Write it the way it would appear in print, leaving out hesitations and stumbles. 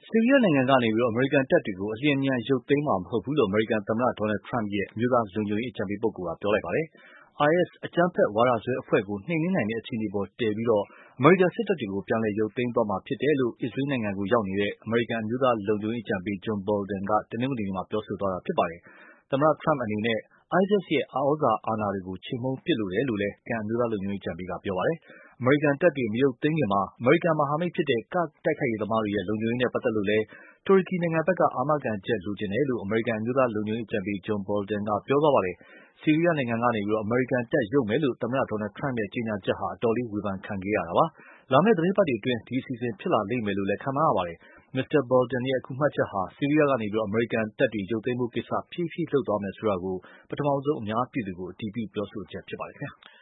ဆီးရီးယားနိုင်ငံကနေ အမေရိကန်တပ်တွေကို အလျင်အမြန်ရုပ်သိမ်းမှာမဟုတ်ဘူးလို့ အမေရိကန်သမ္မတ Donald Trump ရဲ့ အမျိုးသားလုံခြုံရေးအကြံပေးပုဂ္ဂိုလ်က ပြောလိုက်ပါတယ်။ IS အကြမ်းဖက်ဝါဒစွဲအဖွဲ့ကို နှိမ်နင်းနိုင်တဲ့အခြေအနေပေါ်တည်ပြီး အမေရိကန်စစ်တပ်တွေကို ပြန်လည်ရုပ်သိမ်းသွားမှာဖြစ်တယ်လို့ အစ္စရေးနိုင်ငံကိုရောက်နေတဲ့ အမေရိကန်အမျိုးသားလုံခြုံရေးအကြံပေး John Bolton က တနင်္ဂနွေနေ့မှာ ပြောဆိုသွားတာပါ။ သမ္မတ Trump အနေနဲ့ ISIS ရဲ့ သြဇာအာဏာတွေကို ချေမှုန်းပစ်လိုတယ်လို့လည်း ကန်အမျိုးသားလုံခြုံရေးအကြံပေးက ပြောပါတယ်။ အမေရိကန်တပ်တွေ မရုပ်သိမ်းခင်မှာ အမေရိကန်မဟာမိတ်ဖြစ်တဲ့ ကာ့ဒ်တိုက်ခိုက်ရေးသမားတွေရဲ့ လုံခြုံရေးနဲ့ပတ်သက်လို့လည်း တူရကီနိုင်ငံဘက်က အာမခံချက်လိုချင်တယ်လို့ အမေရိကန်အမျိုးသားလုံခြုံရေးအကြံပေး John Bolton က ပြောသွားပါတယ်။ ဆီးရီးယားနိုင်ငံကနေ အမေရိကန်တပ်ရုပ်မယ်လို့ သမ္မတ Trump ရဲ့ ကြေညာချက်ဟာ အတော်လေး ဝေဖန်ခံခဲ့ရတာပါ။ လာမယ့်သီတင်းပတ်တွေအတွင်း ဒီအစီအစဉ်ဖြစ်လာလိမ့်မယ်လို့လည်း ခန့်မှန်းရပါတယ်။ မစ္စတာ Bolton ရဲ့ အခုမှတ်ချက်ဟာ ဆီးရီးယားကနေ အမေရိကန်တပ်တွေရုပ်သိမ်းဖို့ကိစ္စ ဖြည်းဖြည်းလုပ်သွားမယ်ဆိုတာကို ပထမဆုံး အများပြည်သူကို အတည်ပြုပြောဆိုချက်ဖြစ်ပါတယ်။